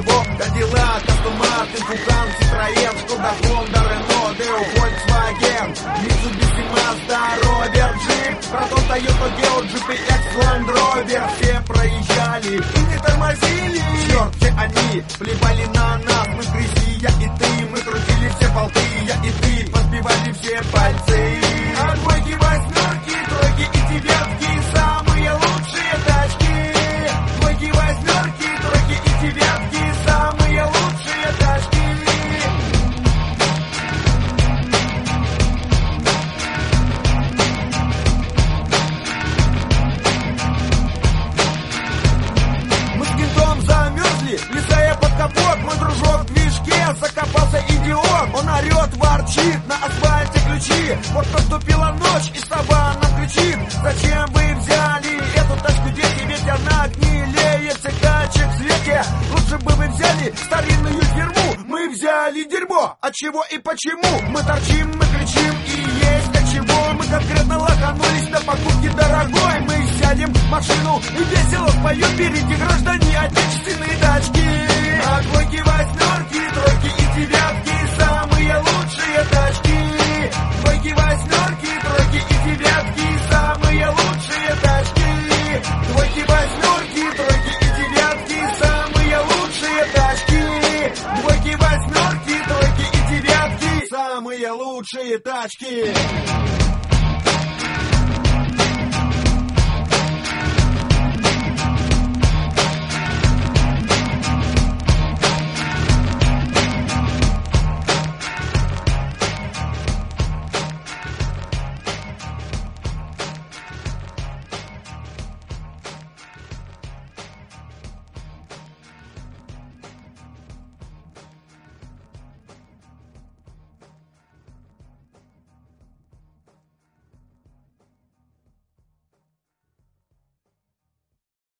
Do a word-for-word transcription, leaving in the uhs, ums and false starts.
всего. Кадиллак, Астон Мартин, Фукан, Citroёn, Шкода, Хонда, Рено, Део, Volkswagen, Mitsubishi, Mazda, Rovер, Jeep, Proton, Toyota, Geo, джи пи экс, Land Rover. Все проезжали и не тормозили. Черт, все они плевали на нас. Мы грязли, я и ты, мы крутили все болты, я и ты, подбивали все пальцы. А двойки, восьмерки, тройки и девятки самые лучшие тачки. Двойки, восьмерки, тройки и девятки самые лучшие тачки. Мы с кентом замерзли, лисая под капот. Мой дружок в движке закопался, идиот. Он орет, ворчит, на асфальте ключи. Вот наступила ночь, и сова нам кричит: зачем вы взяли эту тачку, дети? Ведь она гнилее всех тачек в свете. Лучше бы вы взяли старинную фирму. Мы взяли дерьмо, от чего и почему? Мы торчим, мы кричим, и есть от чего. Мы конкретно лоханулись на покупке дорогой. Мы сядем в машину и весело споем: берите, граждане, отечественные тачки. А двойки, восьмерки, тройки и девятки самые лучшие тачки. Двойки, восьмерки, тройки и девятки самые лучшие тачки. Двойки, восьмерки, тройки и девятки самые лучшие тачки. Двойки, восьмерки, тройки и девятки самые лучшие тачки.